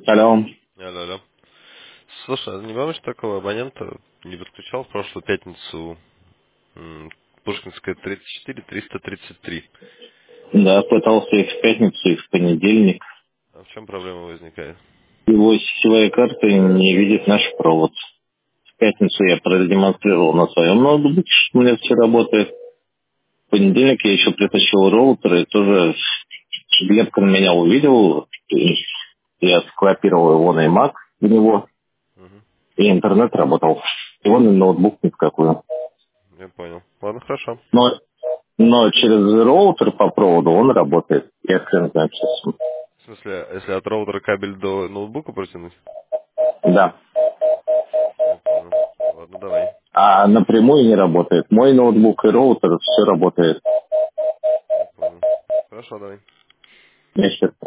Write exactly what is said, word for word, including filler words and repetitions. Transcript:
Алло. Алло, алло. Слушай, а не помнишь, такого абонента не подключал в прошлую пятницу м, Пушкинская тридцать четыре триста тридцать три? Да, пытался их в пятницу, и в понедельник. А в чем проблема возникает? Его сетевая карта не видит наш провод. В пятницу я продемонстрировал на своем ноутбуке, что у меня все работает. В понедельник я еще притащил роутер, и тоже Глебка меня увидел. И я скопировал его на iMac в него, Угу. и интернет работал. И он и ноутбук ни в какую. Я понял. Ладно, хорошо. Но, но через роутер по проводу он работает. Я хрен знает, что с ним. В смысле, если от роутера кабель до ноутбука протянуть? Да. Я понял. Ладно, давай. А напрямую не работает. Мой ноутбук и роутер, все работает. Я понял. Хорошо, давай. Я сейчас